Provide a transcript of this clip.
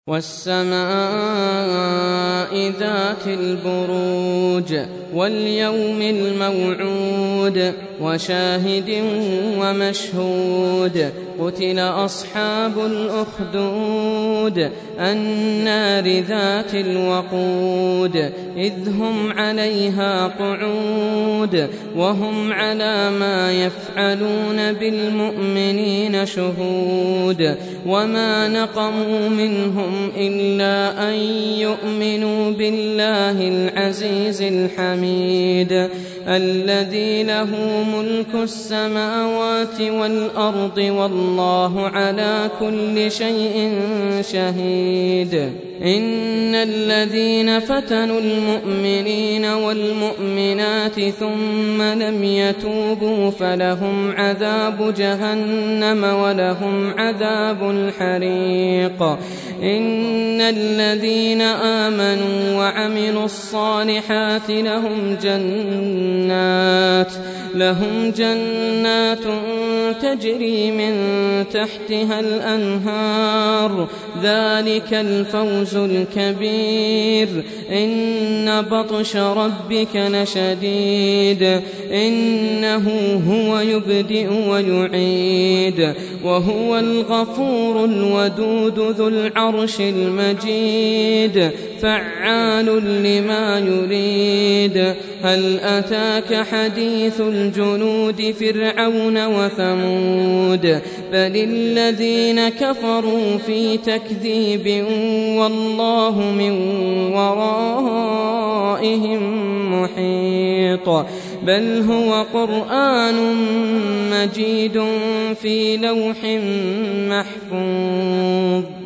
والسماء ذات البروج واليوم الموعود وشاهد ومشهود قتل أصحاب الأخدود النار ذات الوقود إذ هم عليها قعود وهم على ما يفعلون بالمؤمنين شهود وما نقموا منهم إلا أن يؤمنوا بالله العزيز الحميد الذي له ملك السماوات والأرض والله على كل شيء شهيد إن الذين فتنوا المؤمنين والمؤمنات ثم لم يتوبوا فلهم عذاب جهنم ولهم عذاب الحريق إن الذين آمنوا وعملوا الصالحات لهم جنات تجري من تحتها الأنهار ذلك الفوز الكبير إن بطش ربك لشديد إنه هو يبدئ ويعيد وهو الغفور الودود ذو العرش المجيد فعال لما يريد هل أتاك حديث الجنود فرعون وثمود بل الذين كفروا في تكذيب والله من ورائهم محيط بل هو قرآن مجيد في لوح محفوظ